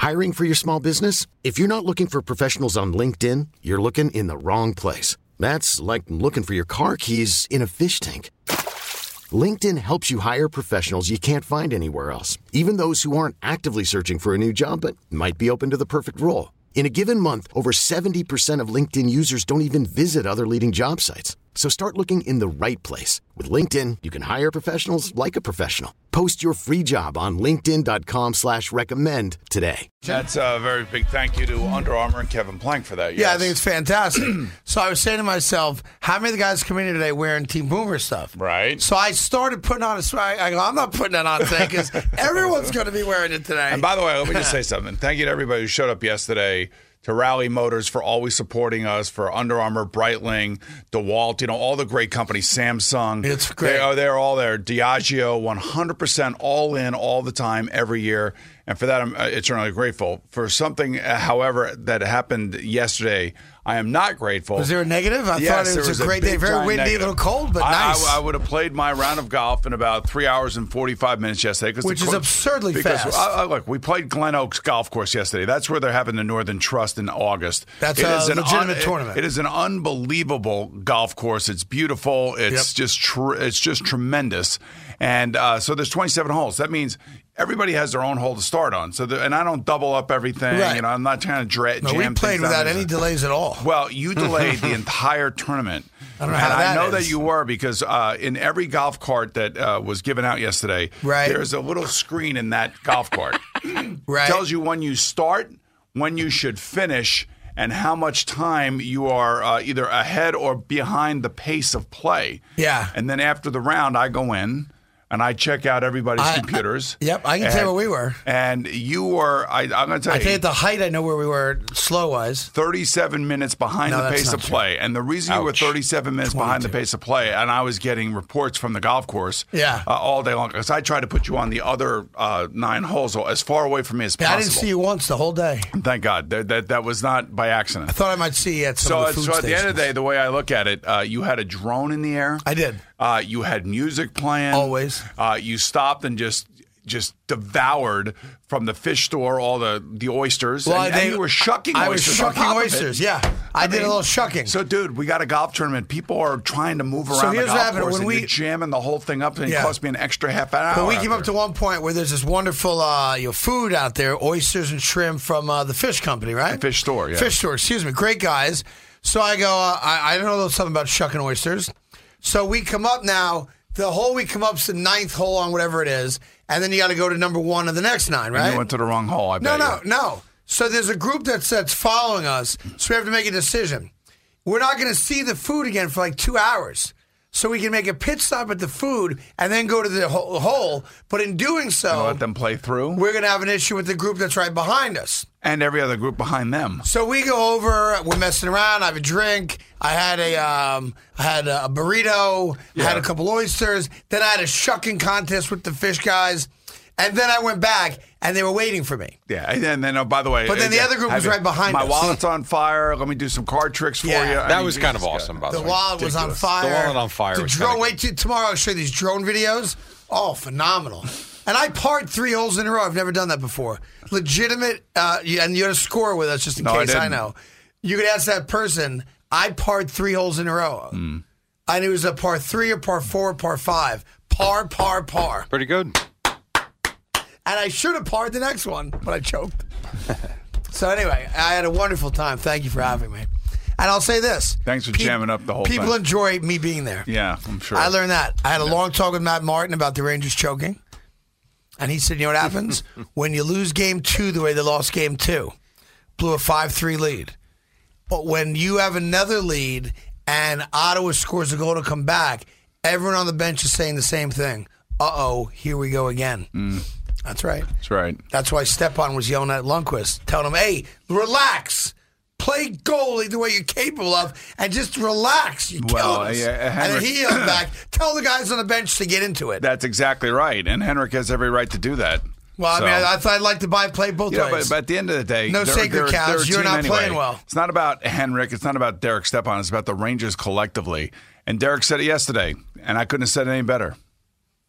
Hiring for your small business? If you're not looking for professionals on LinkedIn, you're looking in the wrong place. That's like looking for your car keys in a fish tank. LinkedIn helps you hire professionals you can't find anywhere else, even those who aren't actively searching for a new job but might be open to the perfect role. In a given month, over 70% of LinkedIn users don't even visit other leading job sites. So start looking in the right place. With LinkedIn, you can hire professionals like a professional. Post your free job on linkedin.com/recommend today. That's a very big thank you to Under Armour and Kevin Plank for that. Yes. Yeah, I think it's fantastic. So I was saying to myself, how many of the guys come in here today wearing Team Boomer stuff? Right. So I started putting on I go, I'm not putting that on today because everyone's going to be wearing it today. And by the way, let me just say something. Thank you to everybody who showed up yesterday, to Rally Motors for always supporting us, for Under Armour, Breitling, DeWalt, all the great companies, Samsung. It's great. They're all there. Diageo, 100% all in all the time, every year. And for that, I'm eternally grateful. For something, however, that happened yesterday, I am not grateful. Was there a negative? I thought it was a great day. Very windy, negative. A little cold, but nice. I would have played my round of golf in about 3 hours and 45 minutes yesterday. Which is absurdly fast. Look, we played Glen Oaks Golf Course yesterday. That's where they're having the Northern Trust in August. That's a legitimate tournament. It is an unbelievable golf course. It's beautiful. It's just tremendous. And so there's 27 holes. That means everybody has their own hole to start on. And I don't double up everything. Right. I'm not trying to jam things. We played without any delays at all. Well, you delayed the entire tournament. I don't know how I know that you were because in every golf cart that was given out yesterday, there's a little screen in that golf cart. Right. It tells you when you start, when you should finish, and how much time you are either ahead or behind the pace of play. Yeah. And then after the round, I go in and I check out everybody's computers. Yep, I can tell where we were. And you were, I'm going to tell you. I think at the height, I know where we were slow-wise. 37 minutes behind the pace of play. And the reason you were 37 minutes behind the pace of play, and I was getting reports from the golf course all day long, because I tried to put you on the other 9 holes as far away from me as possible. I didn't see you once the whole day. Thank God. That was not by accident. I thought I might see you at some of the food stations. So at the end of the day, the way I look at it, you had a drone in the air. I did. You had music playing. Always. You stopped and just devoured from the fish store all the oysters. Well, and you were shucking oysters. I was shucking oysters, yeah. I did a little shucking. So, dude, we got a golf tournament. People are trying to move around the golf course, and you're jamming the whole thing up, and it cost me an extra half an hour. But we came up to one point where there's this wonderful food out there, oysters and shrimp from the fish company, right? The fish store, yeah. Fish store, excuse me. Great guys. So I go, I don't know something about shucking oysters. So we come up now. The hole we come up is the 9th hole on whatever it is, and then you got to go to number 1 of the next 9, right? And you went to the wrong hole, I bet. No. So there's a group that's following us, so we have to make a decision. We're not going to see the food again for like 2 hours. So we can make a pit stop at the food and then go to the hole. But in doing so, let them play through. We're going to have an issue with the group that's right behind us. And every other group behind them. So we go over, we're messing around, I have a drink, I had a burrito, I had a couple oysters, then I had a shucking contest with the fish guys, and then I went back, and they were waiting for me. Yeah, and then, by the way... But then the other group was right behind us. My wallet's on fire, let me do some card tricks for you. That was kind of awesome, by the way. The wallet was on fire. The wallet on fire. The drone, wait till tomorrow, I'll show you these drone videos. Oh, phenomenal. And I parred 3 holes in a row. I've never done that before. Legitimate, and you had to score with us just in case I know. You could ask that person, I parred 3 holes in a row. And it was a par 3 or par 4 or par 5. Par. Pretty good. And I should have parred the next one, but I choked. So anyway, I had a wonderful time. Thank you for having me. And I'll say this. Thanks for jamming up the whole thing. People enjoy me being there. Yeah, I'm sure. I learned that. I had a long talk with Matt Martin about the Rangers choking. And he said, you know what happens? When you lose game 2 the way they lost game 2, blew a 5-3 lead. But when you have another lead and Ottawa scores a goal to come back, everyone on the bench is saying the same thing. Uh-oh, here we go again. That's right. That's right. That's why Stepan was yelling at Lundqvist, telling him, hey, relax. Play goalie the way you're capable of, and just relax. You're killing us. And then he yelled back, tell the guys on the bench to get into it. That's exactly right. And Henrik has every right to do that. Well, I mean, I thought I'd like to play both ways. But at the end of the day, no sacred cows. You're not playing well. It's not about Henrik. It's not about Derek Stepan. It's about the Rangers collectively. And Derek said it yesterday, and I couldn't have said it any better.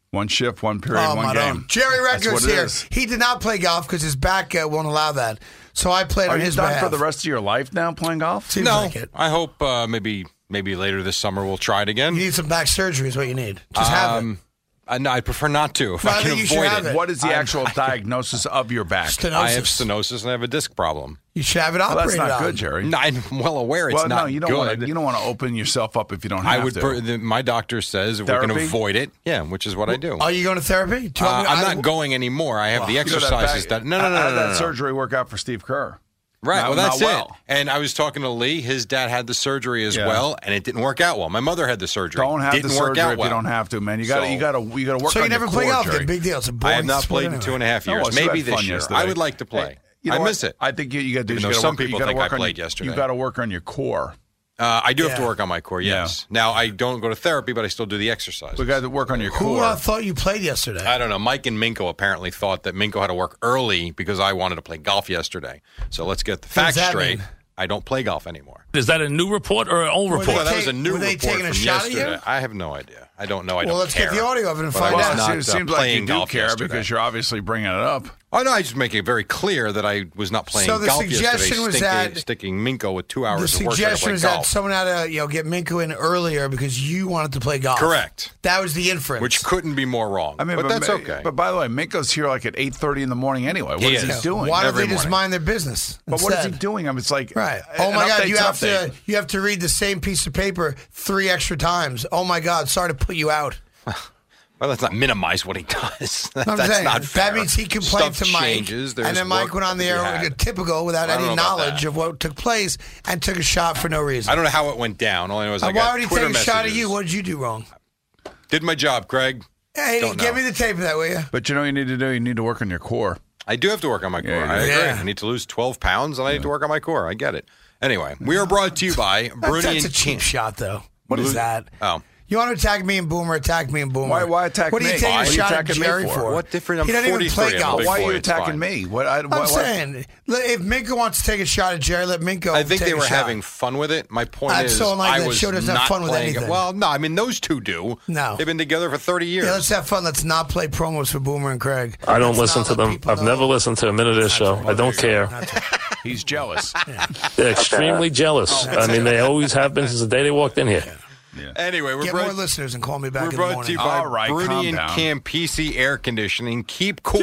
One shift, one period, one game. Jerry Recker's here. He did not play golf because his back won't allow that. So I played on his behalf. Are you done for the rest of your life now playing golf? Seems like it. I hope maybe later this summer we'll try it again. You need some back surgery is what you need. Just have it. No, I prefer not to if I can avoid it. What is the actual diagnosis of your back? Stenosis. I have stenosis and I have a disc problem. You should have it operated on. That's not good, Jerry. No, I'm well aware it's not you good. You don't want to open yourself up if you don't have to. My doctor says if we can avoid it, which is what I do. Are you going to therapy? I'm not going anymore. I have the exercises that. No. How did that surgery work out for Steve Kerr? Right. Well, that's it. And I was talking to Lee. His dad had the surgery as well, and it didn't work out well. My mother had the surgery. Don't have the surgery if you don't have to, man. You got to work on your core. So you never play golf? Big deal. It's a boring I have not played in 2.5 years. Maybe this year. I would like to play. I miss it. I think you got to do. Some people think I played yesterday. You got to work on your core. I do have to work on my core, yes. Yeah. Now, I don't go to therapy, but I still do the exercise. We got to work on your core. Who thought you played yesterday? I don't know. Mike and Minko apparently thought that Minko had to work early because I wanted to play golf yesterday. So let's get the facts straight. I don't play golf anymore. Is that a new report or an old report? Well, that was a new report taking from a shot yesterday. At you? I have no idea. I don't know. I don't care. Well, let's get the audio of it and find out. It seems like you do care because you're obviously bringing it up. Oh, no, I just make it very clear that I was not playing golf yesterday. So the suggestion was that sticking Minko with 2 hours of work. The suggestion was that someone had to get Minko in earlier because you wanted to play golf. Correct. That was the inference. Which couldn't be more wrong. I mean, but that's okay. But by the way, Minko's here like at 8:30 in the morning anyway. What is he doing? Why don't they just mind their business? But what is he doing? I mean, it's like right. Oh my God, you have to read the same piece of paper 3 extra times. Oh my God, sorry to put you out. Well, let's not minimize what he does. That's not fair. That means he complained to Mike, and then Mike went on the air typical without any knowledge of what took place and took a shot for no reason. I don't know how it went down. All I know is I got why would he Twitter take a shot at you? What did you do wrong? Did my job, Craig. Hey, give me the tape of that, will you? But you know what you need to do? You need to work on your core. I do have to work on my core. I agree. I need to lose 12 pounds, and I need to work on my core. I get it. Anyway, we are brought to you by Bruni. That's a cheap shot, though. What is that? Oh. You want to attack me and Boomer? Attack me and Boomer. Why attack me? What are you taking a shot at Jerry for? What different? I'm he doesn't even play golf. Why are you attacking me? I'm saying, if Minko wants to take a shot at Jerry, let Minko. I think they were having fun with it. My point is, I was show doesn't have fun with anything. Well, no, I mean those two do. No, they've been together for 30 years. Yeah, let's have fun. Let's not play promos for Boomer and Craig. I don't listen to them. I've never listened to a minute of this show. I don't care. He's jealous. They're extremely jealous. I mean, they always have been since the day they walked in here. Yeah. Anyway, get more listeners and call me back in the morning. We're brought to you by Bruni and Campisi Air Conditioning. Keep cool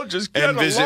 and visit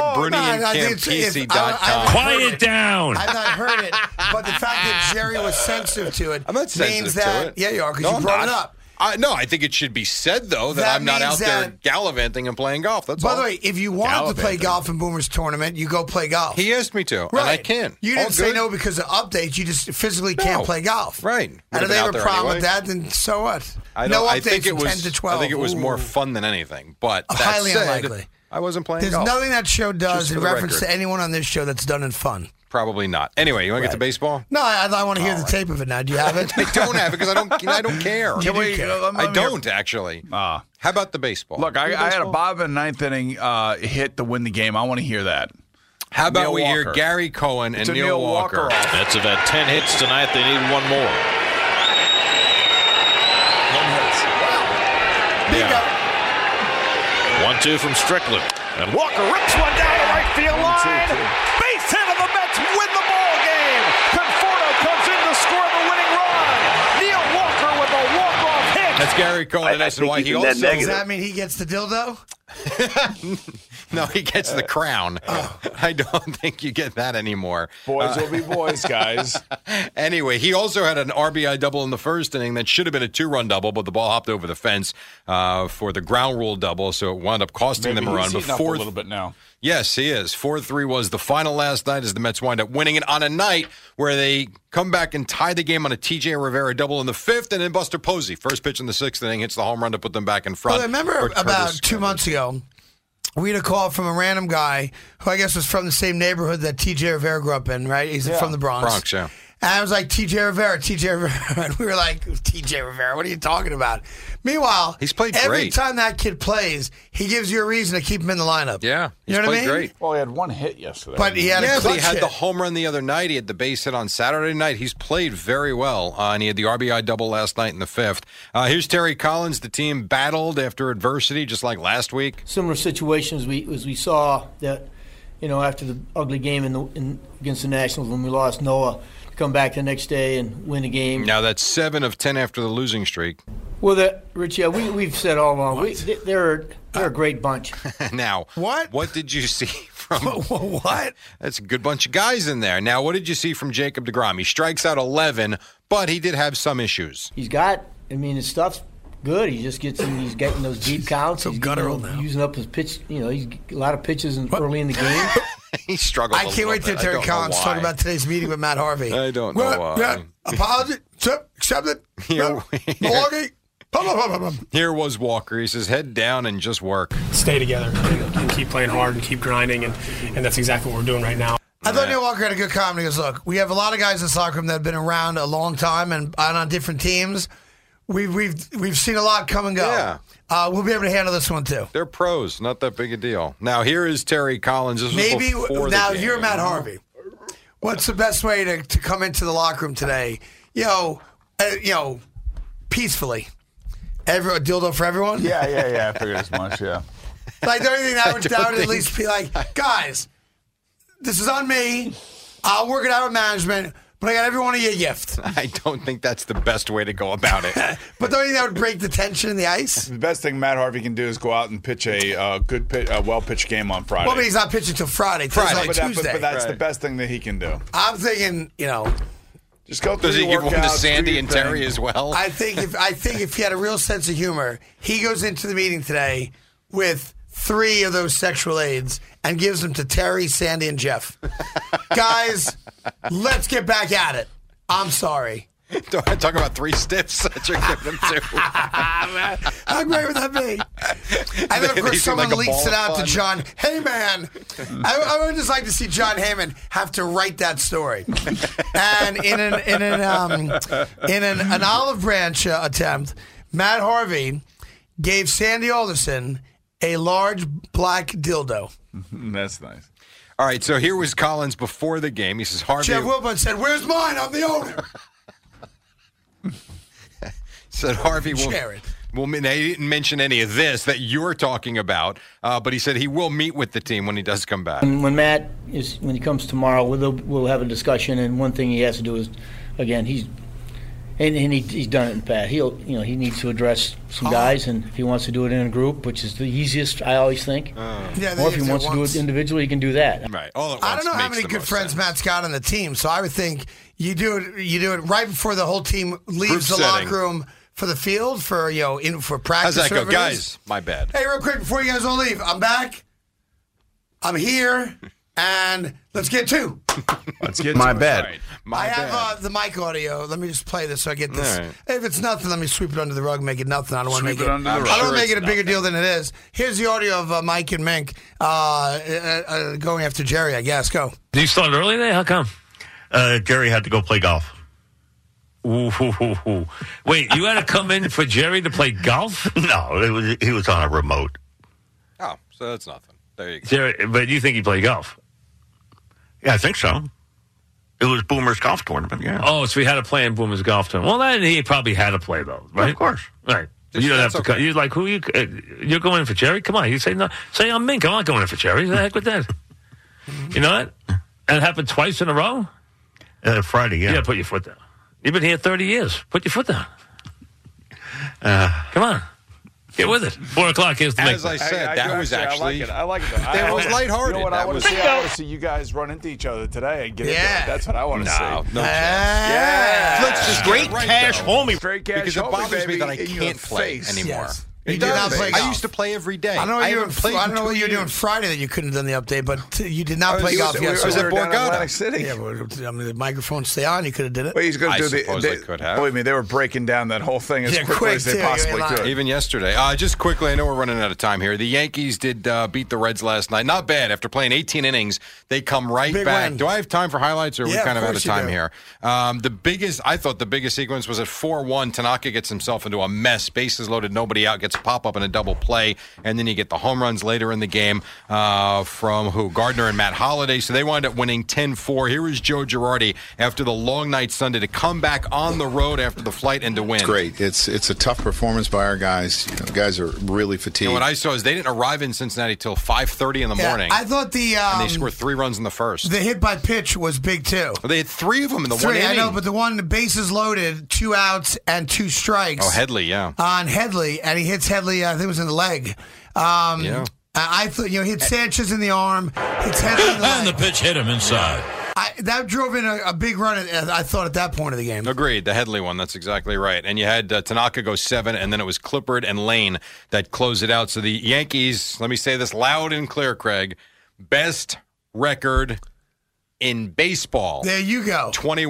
BruniandCampisi.com. Quiet down. I've not heard it, but the fact that Jerry was sensitive to it means that yeah, you are because you brought it up. No, I think it should be said, though, that I'm not out there gallivanting and playing golf. That's all. By the way, if you wanted to play golf in Boomer's tournament, you go play golf. He asked me to, and I can. You didn't say no because of updates. You just physically can't play golf. Right. And if they have a problem with that, then so what? No updates from 10 to 12. I think it was more fun than anything. But highly unlikely. I wasn't playing golf. There's nothing that show does in reference to anyone on this show that's done in fun. Probably not. Anyway, you want to get to baseball? No, I want to hear the tape of it now. Do you have it? I don't have it because I don't care. I don't actually. How about the baseball? Look, I had a Bob in ninth inning hit to win the game. I want to hear that. How about we hear Gary Cohen and Neil Walker? Mets have had 10 hits tonight. They need one more. 1 hit. Wow. 1-2 from Strickland. And Walker rips one down the right field line. Base hit of the Mets win the ball game. Conforto comes in to score the winning run. Neil Walker with a walk-off hit. That's Gary Cohen. That's why he also. Does that mean he gets the dildo? No, he gets the crown. I don't think you get that anymore. Boys will be boys, guys. Anyway, he also had an RBI double in the first inning that should have been a 2-run double, but the ball hopped over the fence for the ground rule double, so it wound up costing them a run. He's up a little bit now. Yes, he is. 4-3 was the final last night as the Mets wind up winning it on a night where they come back and tie the game on a T.J. Rivera double in the fifth, and then Buster Posey, first pitch in the sixth inning, hits the home run to put them back in front. Well, I remember about 2 months ago, we had a call from a random guy who I guess was from the same neighborhood that T.J. Rivera grew up in, right? He's from the Bronx. Yeah. And I was like, TJ Rivera. And we were like, TJ Rivera, what are you talking about? Meanwhile, he's played every great. time that kid plays, he gives you a reason to keep him in the lineup. Yeah, you know what I mean? Great. Well, he had one hit yesterday. But he had but he had the home run the other night. He had the base hit on Saturday night. He's played very well, and he had the RBI double last night in the 5th. Here's Terry Collins. The team battled after adversity, just like last week. Similar situations as we saw that, after the ugly game against the Nationals when we lost Noah, to come back the next day and win the game. Now that's 7 of 10 after the losing streak. Well, Rich, we've said all along, they're a great bunch. Now, what did you see from what? That's a good bunch of guys in there. Now, what did you see from Jacob deGrom? He strikes out 11, but he did have some issues. His stuff's good. He just he's getting those deep counts. He's using up his pitch. He's a lot of pitches early in the game. He struggled. I can't wait to Terry Collins talk about today's meeting with Matt Harvey. I don't know why. Yeah, apology, accept it. Milwaukee. Here was Walker. He says, head down and just work. Stay together and keep playing hard and keep grinding, and that's exactly what we're doing right now. I thought Neil Walker had a good comment. He goes, look, we have a lot of guys in the soccer room that have been around a long time and on different teams. We've seen a lot come and go. Yeah. We'll be able to handle this one, too. They're pros. Not that big a deal. Now, here is Terry Collins. This Maybe was before now the game. You're Matt Harvey. What's the best way to come into the locker room today? Peacefully. A dildo for everyone? Yeah. I figured as much, yeah. Like, the only thing I would at least be like, guys, this is on me. I'll work it out with management, but I got every one of you a gift. I don't think that's the best way to go about it. But don't you think that would break the tension in the ice? The best thing Matt Harvey can do is go out and pitch a well-pitched game on Friday. Well, but he's not pitching till Friday. Like Tuesday. But that's the best thing that he can do. I'm thinking, just go through Does he give one to Sandy and Terry as well? I think if he had a real sense of humor, he goes into the meeting today with 3 of those sexual aids and gives them to Terry, Sandy, and Jeff. Guys, let's get back at it. I'm sorry. Talk about 3 stiffs that you're giving them to. How great would that be? And then, of course, someone leaks it out to John Heyman. I would just like to see John Heyman have to write that story. And in an olive branch attempt, Matt Harvey gave Sandy Alderson a large black dildo. That's nice. All right, so here was Collins before the game. He says, Harvey. Jeff Wilpon said, "Where's mine? I'm the owner." Said Harvey will. He didn't mention any of this that you're talking about, but he said he will meet with the team when he does come back. When he comes tomorrow, we'll have a discussion. And one thing he has to do is, again, he's done it in the past. He needs to address some guys, and if he wants to do it in a group, which is the easiest, I always think. Or if he wants to do it individually, he can do that. Right. I don't know how many good friends Matt's got on the team, so I would think you do it right before the whole team leaves the locker room for the field for practice. How's that go, guys? My bad. Hey, real quick before you guys all leave, I'm back. I'm here. And let's get to. My bad. Right. I have the mic audio. Let me just play this so I get this. Right. If it's nothing, let me sweep it under the rug and make it nothing. I don't want to make it. I don't want to make it a bigger deal than it is. Here's the audio of Mike and Mink going after Jerry. I guess. Go. Did you start early there? How come? Jerry had to go play golf. Ooh. Wait, you had to come in for Jerry to play golf? No, he was on a remote. Oh, so that's nothing. There you go. Jerry, but you think he played golf? Yeah, I think so. It was Boomer's golf tournament, yeah. Oh, so he had to play in Boomer's golf tournament. Well, then he probably had to play, though, right? Yeah, of course. Right. You don't have to come. You're like, you're going in for Jerry? Come on. You say, no. Say, I'm Mink. I'm not going in for Jerry. The heck with that. You know what? And it happened twice in a row? Friday, yeah. Yeah, put your foot down. You've been here 30 years. Put your foot down. Come on. Get with it. 4 o'clock. Here's the As I said, that was actually. I like it. That was lighthearted. You know what I want to see? I want to see you guys run into each other today and get into it. That's what I want to see. No chance. Yeah. Let's just straight cash homie. Straight cash because it bothers me that I can't play anymore. Yes. You did not play golf. I used to play every day. I don't know what you were doing Friday that you couldn't have done the update, but you did not play golf yesterday. I was at Borgata City. Yeah, but I mean, the microphone stay on. You could have did it. Well, he's going to do I could have. Believe me, they were breaking down that whole thing as quickly as they possibly could. Even yesterday. Just quickly, I know we're running out of time here. The Yankees did beat the Reds last night. Not bad. After playing 18 innings, they come right back. Win. Do I have time for highlights, or are we kind of out of time here? I thought the biggest sequence was at 4-1. Tanaka gets himself into a mess. Bases loaded, nobody out, gets a pop-up and a double play, and then you get the home runs later in the game from Gardner and Matt Holliday. So they wind up winning 10-4. Here is Joe Girardi after the long night Sunday to come back on the road after the flight and to win. It's great. It's a tough performance by our guys. The guys are really fatigued. And what I saw is they didn't arrive in Cincinnati till 5:30 in the morning. I thought and they scored 3 runs in the first. The hit by pitch was big too. Well, they had 3 of them in the one inning. I know, but the bases loaded, 2 outs and 2 strikes. Oh, Headley, yeah. On Headley, and he hits Headley. I think it was in the leg. Yeah. I thought hit Sanchez in the arm, hits Headley in the leg. And the pitch hit him inside. That drove in a big run, I thought, at that point of the game. Agreed. The Headley one, that's exactly right. And you had Tanaka go 7, and then it was Clippard and Lane that closed it out. So the Yankees, let me say this loud and clear, Craig, best record in baseball. There you go.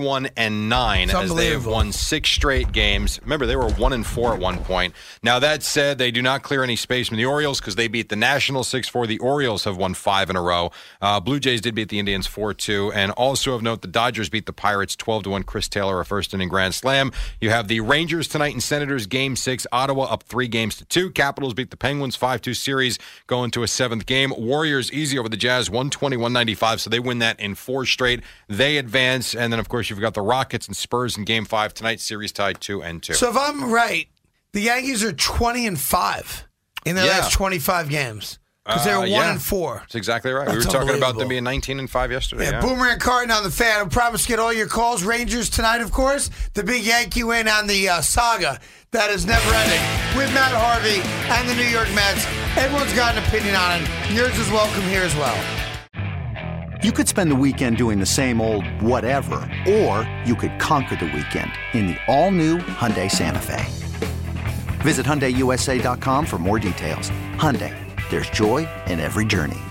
21-9 as they have won 6 straight games. Remember, they were 1-4 at one point. Now, that said, they do not clear any space from the Orioles because they beat the Nationals 6-4. The Orioles have won 5 in a row. Blue Jays did beat the Indians 4-2. And also of note, the Dodgers beat the Pirates 12-1. Chris Taylor, a first-inning grand slam. You have the Rangers tonight and Senators Game 6. Ottawa up 3-2. Capitals beat the Penguins 5-2 series going to a 7th game. Warriors easy over the Jazz 120-195. So they win that in 4 straight. They advance, and then of course you've got the Rockets and Spurs in Game 5 tonight. Series tied 2-2. So if I'm right, the Yankees are 20-5 in their last 25 games because they were 1-4. That's exactly right. We were talking about them being 19-5 yesterday. Yeah, Boomerang Carton on the Fan. I promise to get all your calls. Rangers tonight, of course. The big Yankee win on the saga that is never ending with Matt Harvey and the New York Mets. Everyone's got an opinion on it. Yours is welcome here as well. You could spend the weekend doing the same old whatever, or you could conquer the weekend in the all-new Hyundai Santa Fe. Visit HyundaiUSA.com for more details. Hyundai, there's joy in every journey.